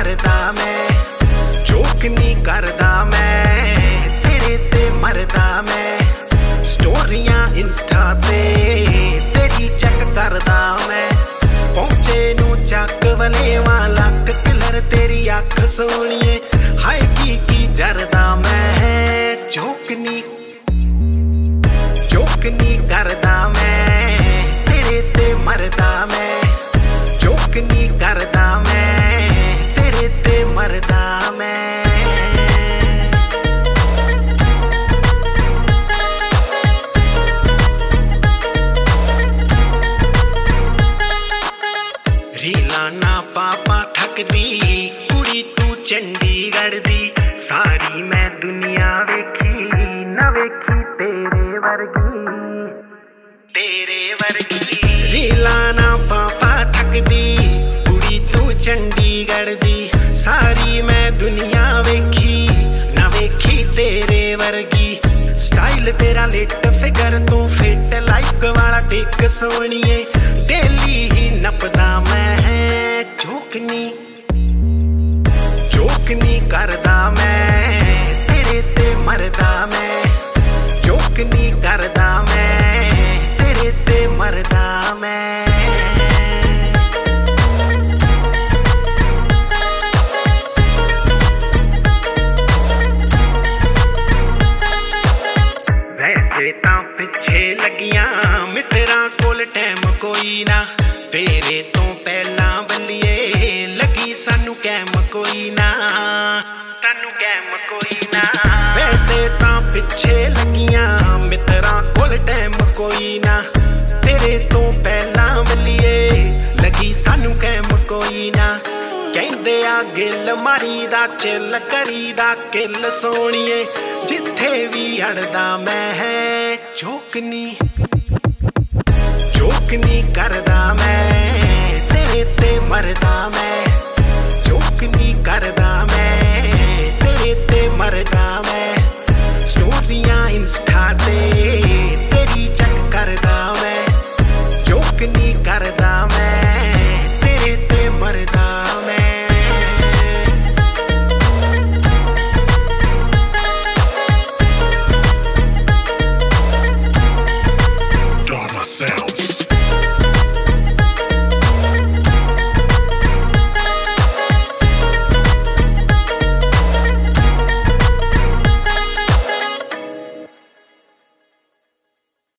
मरदा मैं जोक नहीं करदा मैं तेरे ते मरदा मैं स्टोरियां इंस्टा ते तेरी चेक करदा मैं पहुंचे नू चक वलेवा लक किलर तेरी अख सोनिए हाय की जरदा मैं जोक नहीं करदा मैं तेरे ते मरदा मैं जोक नहीं करदा मैं तेरे ते मरदा मैं रीला ना पापा थकदी कुड़ी तू चंडीगढ़ दी सारी मैं दुनिया वेखी ना वेखी तेरे वर्गी रीला ना पापा थकदी कुड़ी तू चंडीगढ़ दी सारी मैं दुनिया वेखी ना वेखी तेरे वर्गी स्टाइल तेरा लेट फिगर तू फिट लाइक वाला टेक सोनिए डेली ही नपदा मैं जोक नहीं करदा मैं तेरे ते मरदा मैं जोक नहीं करदा मैं तेरे ते मरदा मैं वैसे तां पिछे लगियां मित्रा कोल टाइम कोई ना तेरे तो पहला बल्लिए लगी सानू कैम कोई ना वैसे तां पिछे लगियां मित्रा कोल टाइम कोई ना तेरे तो पहला बल्लिए लगी सानू कैम कोई ना कहंदे आ गिल मारी दा चिल करी दा किल सोनिए जिथे भी अड़दा मैं जोक नहीं करदा मैं तेरे ते मरदा मैं जोक नहीं कर